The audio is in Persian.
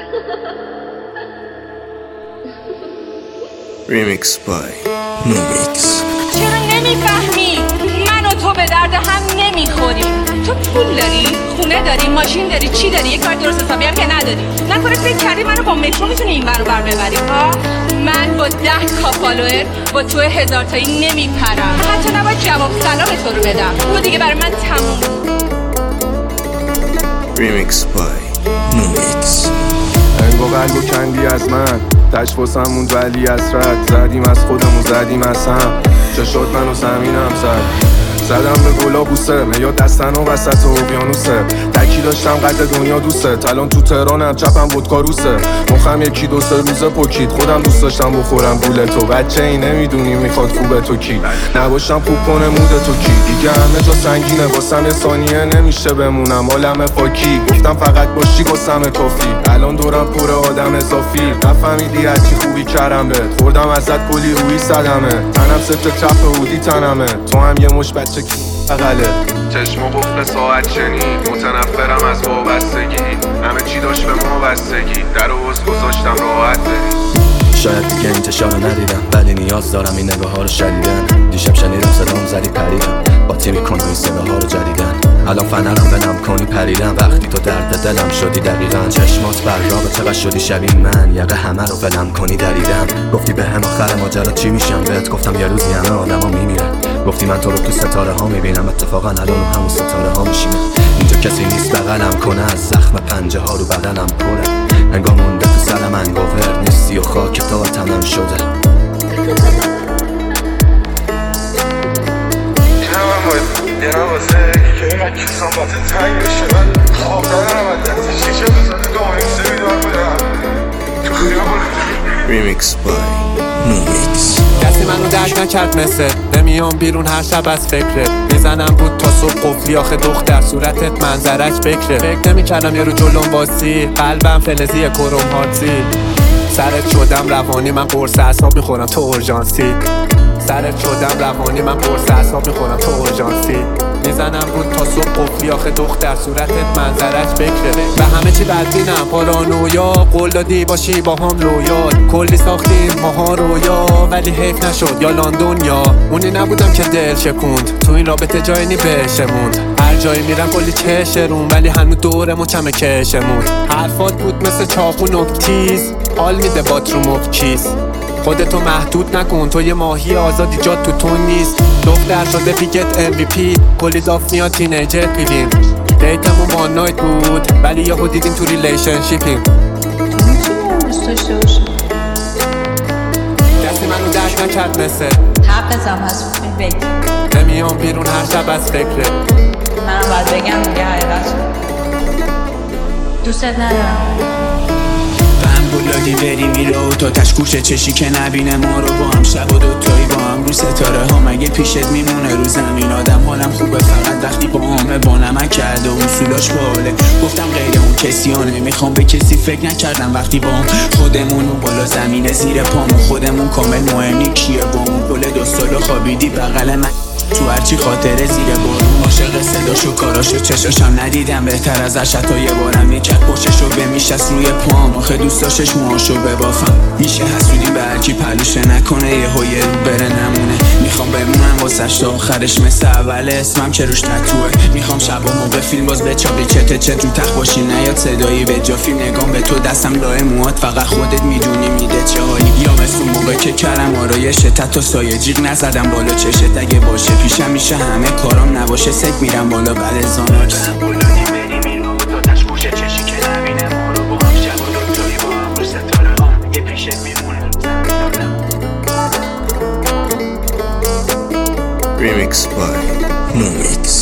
Remix by Numix. چرا نمیفهمی؟ من و تو به درد هم نمیخوریم. تو پول داری؟ خونه داری؟ ماشین داری؟ چی داری؟ یک کار درست حسابی هم که نداری. نکنه فکر کردی منو با مترو میتونی این ور بر ببری ها؟ من با 10K فالوور با تو 1000 تایی نمیپرم. حتی نباید جواب سلام تو رو بدم. تو دیگه برای من تموم. Remix by Numix. انگو قلب و کندی از من تش واسم موند ولی اسرت زدیم از خودمون زدیم از هم چه شد من و زمینم زدم به گلا بوسه میاد دستن و وسط اقیانوسه تکی داشتم قد دنیا دوسته الان تو تهرانم چپم ودکاروسه مخم یکی دو سه روزه پکید خودم دوست داشتم بخورم گول تو بچه ای نمیدونی میخواد خوبه تو کی نباشم خوب کنه مود تو کی دیگه همه جا سنگینه واسم یه ثانیه نمیشه بمونم عالم فاکی گفتم فقط باشی واسم کافی الان دورم پر آدم اضافی نفهمیدی هرچی خوبی کردم بهت خوردم ازت کلی روی صدمه تنم ست چپ هودی تنمه تو هم یه مش بچه اقله چشم و قفل ساعت شنید متنفرم از وابستگی همه چی داشت به ما بستگی در و بز گذاشتم راحت برید شاید دیگه انتشار ندیدم ولی نیاز دارم این نگاه ها رو شدیدن دیشب شنیدم صدام زدی پریدم باطی میکنم این صداها رو جدیدن الان فنرم بنم کنی پریدم وقتی تو درد دلم شدی دقیقا چشمات براغه چقدر شدی شبیه من یقه همه رو ولم کنی دریدم گفتی به هم آخر ماجرا چی میشم بهت گفتم یه روزی همه آدم ها میمیرن گفتی من تو رو تو ستاره ها میبینم اتفاقا الان همون ستاره ها میشینه اینجا کسی نیست بغلم کنه از زخم پنجه ها رو بدنم پره انگار مونده تو سرم انگاور نیستی و خاک تا تنم شده دیرم واسه که اینقدر کسان باته تنگ بشه من خواب ندارم از دست شیشه بزاده دومین سه بیدار بدم تو خیابون Remix by Numix. کسی منو درک نکرد مثل نمیام بیرون هر شب از فکره میزنم بود تا صبح قفلی آخه دختر صورتت منظرک بکره فکر نمیکردم یه رو جلوم باسی قلبم فلزی کروم هارتی سرت شدم روانی من قرص اعصاب میخورم تو اورژانسی سرت شدم روانی من قرص اعصاب میخورم تو اورژانسی میزنم بود تا صبح قفلی آخه دختر صورتت منظرت بکره به همه چی بدبینم پارانویا قول دادی باشی با هم لویال کلی ساختیم ماها رویا ولی حیف نشد یا لندن یا اونی نبودم که دل شکوند تو این رابطه جایی نی بشموند هر جایی میرم کلی چشرون ولی هنو دورمو کمه کشمون حرفات بود مثل چاقو نکتیز حال میده بات رو مبکیز خودتو محدود نکن تو یه ماهی آزادی جات تو نیست دختر شده پیکت MVP کلی داف میاد تینیجر بیدیم دیتمون وان نایت بود ولی یهو دیدیم تو ریلیشنشیپیم دوست داشته باشم کسی منو درک نکرد مثل حقتم هست بگی نمیام بیرون هر شب از فکره منم باید بگم دیگه حقیقت دوستت ندارم بلادی بری میره و تا تشکوشه چشی که نبینه ما رو با هم شب و دوتایی با هم رو ستاره ها مگه پیشت میمونه رو زمین آدم حالم خوبه فقط وقتی با همه با نمک کرده و اصولاش باله گفتم غیر اون کسی ها نمیخوام به کسی فکر نکردم وقتی با هم خودمون و بالا زمینه زیر پامون خودمون کامل مهم نی کیه بامون گل 2 سال خوابیدی بغل من تو هرچی خاطره زیر بارون عاشق صداشو کاراشو چشاشم ندیدم بهتر از حتی یه بارم میکرد پشتشو بمیشست روی پام آخه دوست داشتش موهاشو ببافم میشه حسودی به هرکی پلوشه نکنه یه رو بره نمونه میخوام بمونم واسش تا آخرش مثل اول اسمم که روش تتوه میخوام شب و موقع فیلم باز بچابی چت رو تخت باشی نیاد صدایی به جا فیلم نگام به تو دستم لای موهات فقط خودت میدونی میده چه حالی یا مثل موقع که کردم آرایشت تا سایه جیغ نزدم بالا چشت اگه باشه پیشم میشه همه کارام نباشه سک میرم بالا بعد زانات بلادی بری میرو تا تشکوشه چشی که نبینه ما رو با هم شب و دوتایی با هم رو ستاره هم یه پیشت میمونه Remix by Numix.